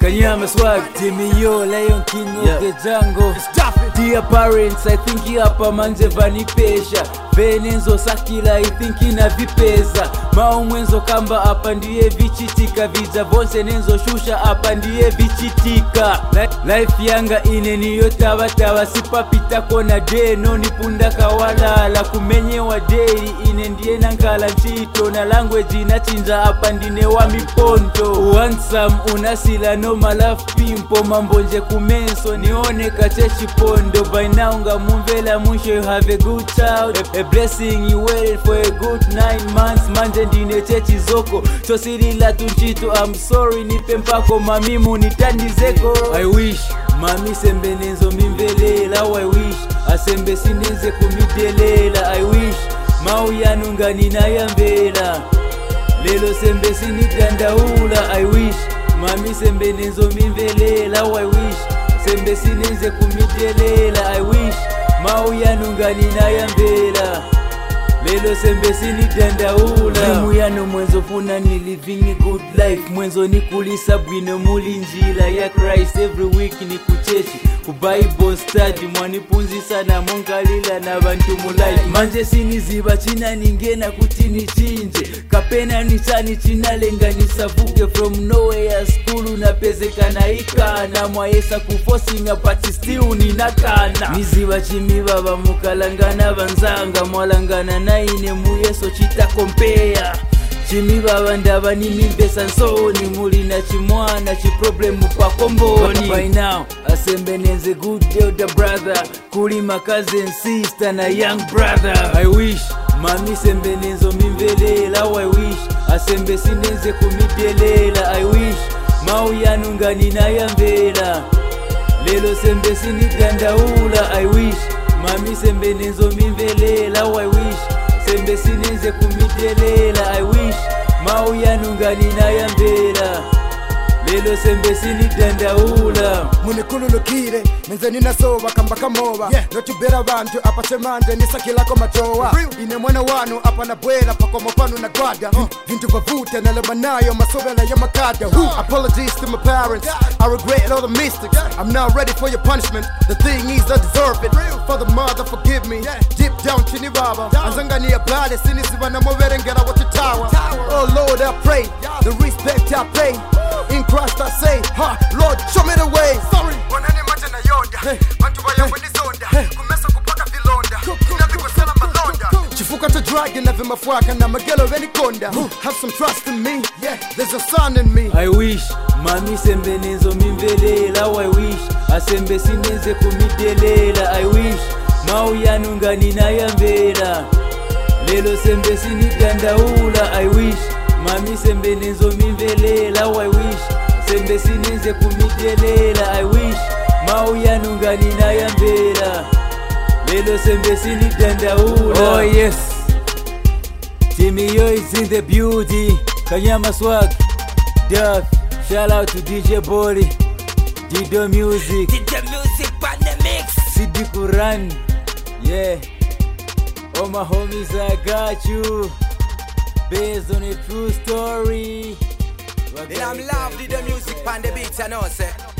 Kanyama swag, Timmy Yo, Lion King of the jungle. Dear parents, I think hapa manje vanipesha. Venenzo sakila, I think ina vipeza. Maumwenzo kamba hapa ndiye vichitika. Vija vonse nenzo shusha hapa ndiye vichitika. Life yanga ine niyo tawa sipapita kona deno nipunda kawalala. Kumenyewa daily ine ndiye nankala nchito. Na language inachinja hapa ndine wa miponto. Handsome unasila no malaf pimpo. Mambonje kumenso nione kachechi pondo. By now nga mumvela musho you have a good child. A blessing you waited for a good 9 months. Manje ndine chechi zoko chosilila tunchito. I'm sorry nipe mpako mamimu nitandizeko. I wish mami sembe nenzo mimvelela. I wish asembe sinenze kumidelela. I wish mau yanunga ninayambela. Lelo sembe sinitandaula. I wish mami sembe nenzo mimvelela. I wish sembe sinenze kumidelela. I wish mau yanunga ninayambela. Lelo sembe sinitandaula. Limu yano mwenzo funa ni living a good life. Mwenzo ni kulisa bwino mulinjila ya Christ. Every week ni kuchechi ku Bible study. Mwanipunzi sana mungalila na bantu mu life. Manje siniziba china ningena kutini chinje. Kapena ni chani china lenga nisavuke. From nowhere school unapezeka na ikana. Mwaesa kufosinga pati still ninakana. Niziba chimi baba mukalangana banzanga. Mwalangana na ine muyeso chita kompea. Chimi baba ndaba ni mimbesa nsoni. Muli na chimwana chi problem pa komboni. By now asembe nenze good elder brother. Kuli my cousin sister na young brother. I wish mami sembe nenzo mimvelela. I wish asembe sinenze kumidelela. I wish mau yanunga ninayambela. Lelo sembe sinitandaula. I wish mami sembe nenzo mimvelela. I wish sembe sinenze kumidelela. I wish mau yanunga ninayambela. Lelo sembe sinitandaula. Munikululukire menze ninasoba kamba kamoba. Notubera bantu apasemande nisakilako matoa. Ine mwana wanu apa na bwela pako mopanu na gwada. Vintu vavute na lemanayo masobela ya makada. Apologies to my parents, I regret all the mistakes. I'm not ready for your punishment, the thing is I deserve it. Father, mother, forgive me, deep down chini baba. Anzangani ya blade, sinisiba na moverengera watutawa. Oh Lord, I pray, the respect I pay. In Christ I say, Lord, show me the way. Sorry. Wanani mate na yonda. Bantu bayangu ni zonda. Kumesa kupaka vilonda. Inabi kwa sela malonda. Chifuka to dragon na vimafuaka na magelo veni konda. Have some trust in me. Yeah, there's a son in me. I wish mami sembe nenzo mimvelela. I wish asembe sinenze kumidelela. I wish mau yanunga ninayambela. Lelo sembe sinitandaula. I wish mami sembe nenzo mimvelela. I wish sembe sinenze kumidelela. I wish mau yanunga ninayambela. Lelo sembe sinitandaula. Oh yes, Timmy Yo is in the beauty. Kanyama swag, Duff. Shout out to DJ Boli, Dido Music, on the mix. Sidi Quran. Yeah, all my homies, I got you. Based on a true story. Then I'm love Dido Music on the beats, I know, say.